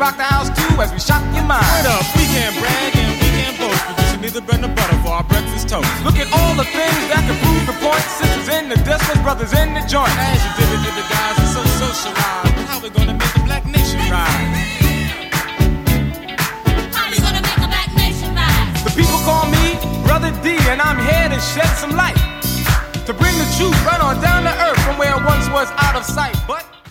rock the house too as we shock your mind. Wait up, we can't brag and we can't boast, producing neither bread nor butter for our breakfast toast. Look at all the things that can prove the point. Sisters in the distance, brothers in the joint. As you did the guys are so socialized. How we gonna make the black nation rise? How we gonna make the black nation rise? The people call me Brother D, and I'm here to shed some light, to bring the truth right on down to earth from where it once was out of sight. But